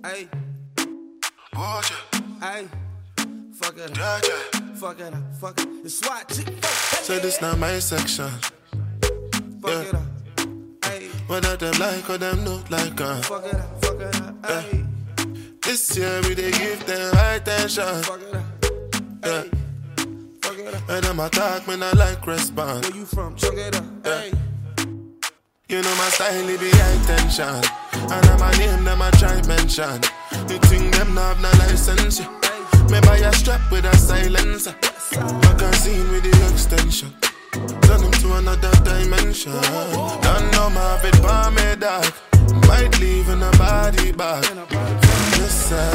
Ay. Watch it. Ay. Fuck it up. Yeah, yeah. Fuck it up. Fuck it. It's SWAT chick. So this not my section. Fuck Yeah. it up. Ay. Whether them like or them not like Fuck it up. Fuck it up. Ay. This year we dey give them high tension. Fuck it up. Yeah. Ay. Fuck it up. And them attack me not like respond. Where you from? Fuck it up. Ay. You know my style, it be high tension. And I'm a name, them a try mention. You think them not have no license, yeah. Me buy a strap with a silencer. Magazine with the extension. Turn them to another dimension. Don't know my have it by me, dog. Might leave in a body bag. This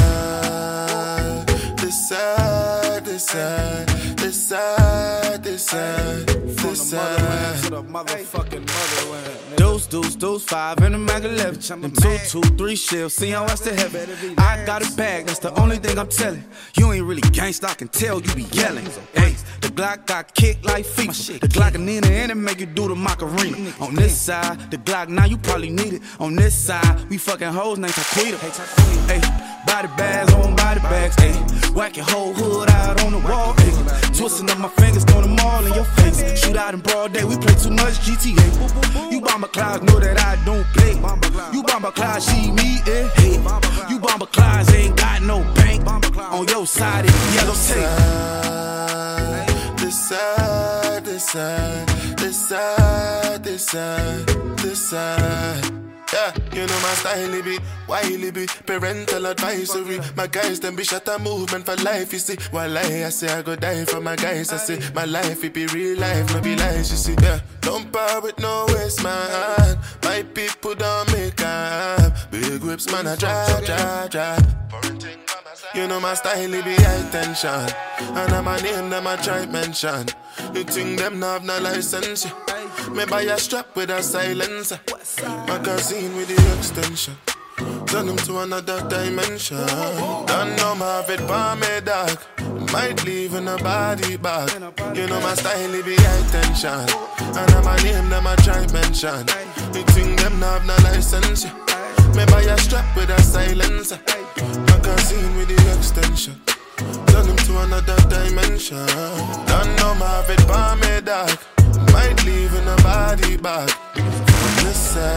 side, this side, this side, this side, this side, this side. To the motherfucking motherland. Deuce, 5 in the Mac 11. Them 2, 3 shells, see how I still have it. I got a bag, that's the only thing I'm telling. You ain't really gangsta, I can tell you be yelling. Hey, the Glock got kicked like FIFA. The Glock and Nina and it make you do the Macarena. On this side, the Glock now you probably need it. On this side, we fucking hoes named Taquita. Hey, body bags on body bags. Hey, whack your whole hood out on the wall. Hey, twisting up my fingers, throwing them all in your face. Shoot out in broad day, we play too much GTA. You bomber clouds know that I don't play. You bomber clouds, she me, eh? Hey, you bomber clouds ain't got no bank. On your side, it's yellow tape. This side, this side, this side, this side, this side. Yeah, you know my style, it be wily be parental advisory. My guys, them be shut a movement for life, you see. While I say I go die for my guys, I say my life, it be real life, no be lies, you see. Yeah, don't bar with no waste, man. My people don't make up. Big whips, man, I drive. You know my style, it be high tension. And I'm a name, them I try mention. You think them not have no license, yeah. Me buy a strap with a silencer. Magazine with the extension. Turn them to another dimension. Don't know my have it by me, dog. Might leave in a body bag. You know my style, it be high tension. And I'm a name, them I try mention. You think them not have no license, yeah. Me buy a strap with a silencer. Magazine with the extension. Turn them to another dimension. Don't know my have it by me, dog. Might leave in a body bag. This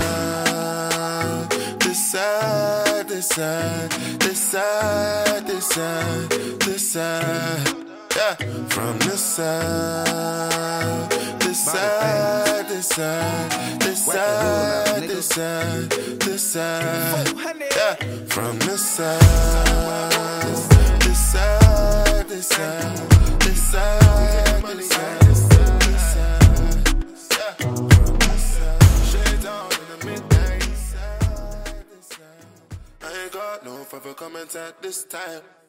side, this side, this side, this side, this side, this side. Yeah, from this side, this side, this side, this side, this side, this side. Yeah, from this side, this side, this side, this side, this side. I ain't got no further comments at this time.